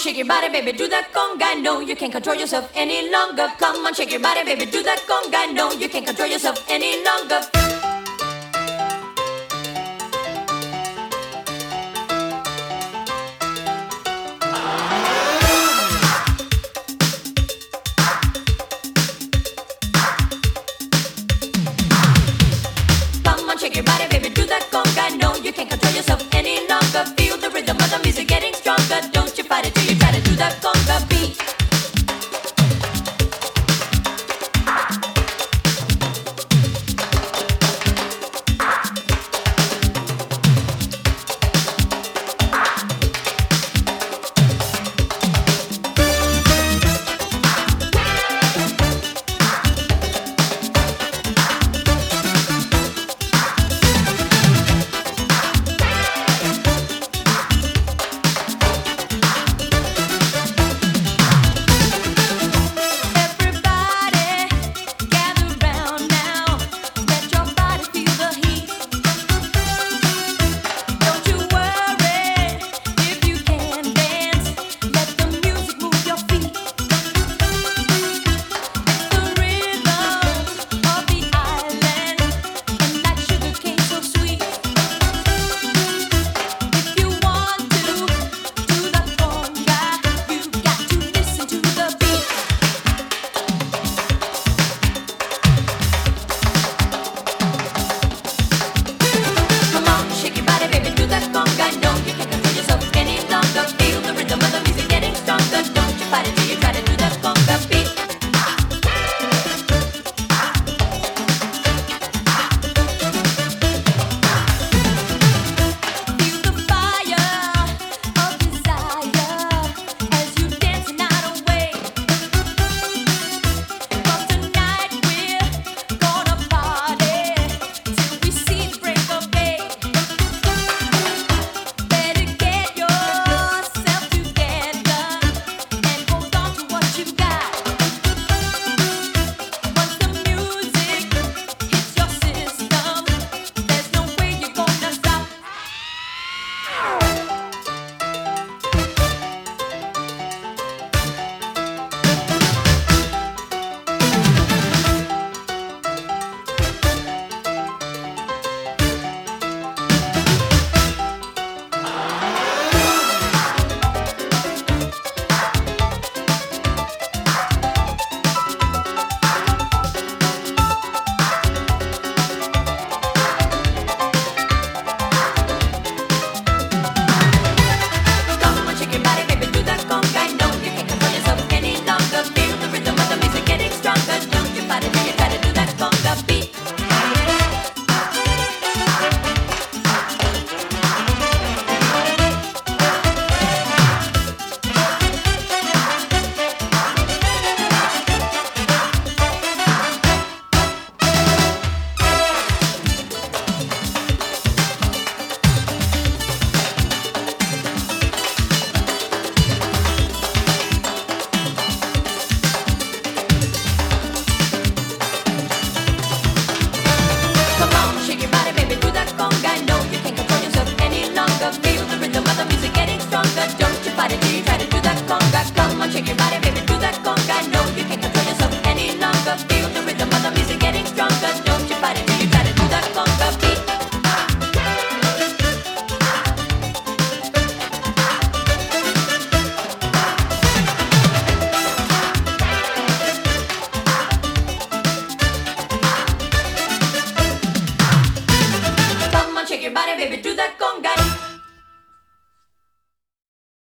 shake your body, baby, do that conga. No, you can't control yourself any longer. Come on, shake your body, baby, do that conga. No, you can't control yourself any longer. Come on, shake your body, baby, do that conga. No, you can't control yourself any longer. Feel the rhythm of the music getting stronger. Don't you fight it till you try to do that conga beat. Shake your body, baby, do that conga.